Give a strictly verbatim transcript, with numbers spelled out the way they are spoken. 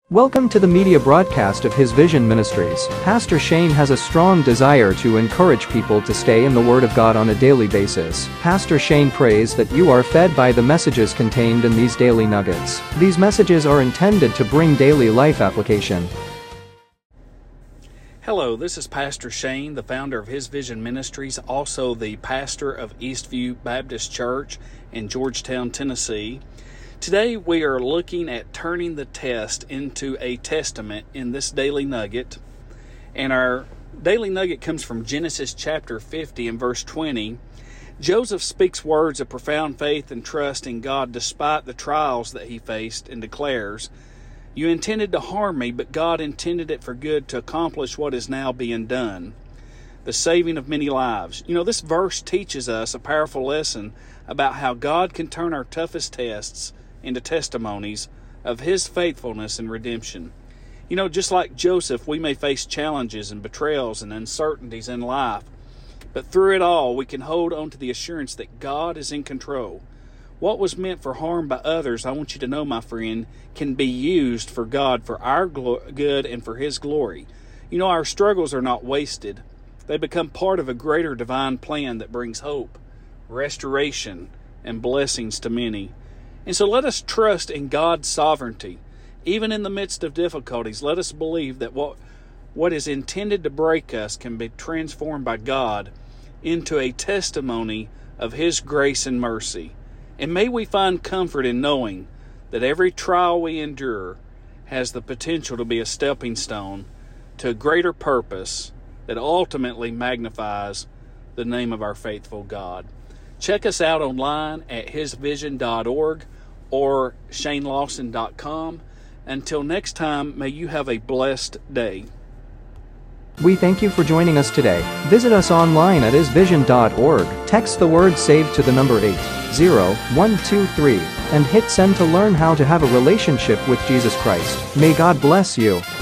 Welcome to the media broadcast of His Vision Ministries. Pastor Shane has a strong desire to encourage people to stay in the Word of God on a daily basis. Pastor Shane prays that you are fed by the messages contained in these daily nuggets. These messages are intended to bring daily life application. Hello, this is Pastor Shane, the founder of His Vision Ministries, also the pastor of Eastview Baptist Church in Georgetown, Tennessee. Today we are looking at turning the test into a testament in this daily nugget. And our daily nugget comes from Genesis chapter fifty and verse twenty. Joseph speaks words of profound faith and trust in God despite the trials that he faced and declares, "You intended to harm me, but God intended it for good to accomplish what is now being done, the saving of many lives." You know, this verse teaches us a powerful lesson about how God can turn our toughest tests into testimonies of His faithfulness and redemption. You know, just like Joseph, we may face challenges and betrayals and uncertainties in life, but through it all, we can hold on to the assurance that God is in control. What was meant for harm by others, I want you to know, my friend, can be used for God, for our glo- good and for His glory. You know, our struggles are not wasted. They become part of a greater divine plan that brings hope, restoration, and blessings to many. And so let us trust in God's sovereignty. Even in the midst of difficulties, let us believe that what, what is intended to break us can be transformed by God into a testimony of His grace and mercy. And may we find comfort in knowing that every trial we endure has the potential to be a stepping stone to a greater purpose that ultimately magnifies the name of our faithful God. Check us out online at his vision dot org or shane lawson dot com. Until next time, may you have a blessed day. We thank you for joining us today. Visit us online at his vision dot org. Text the word SAVE to the number eight zero one two three and hit send to learn how to have a relationship with Jesus Christ. May God bless you.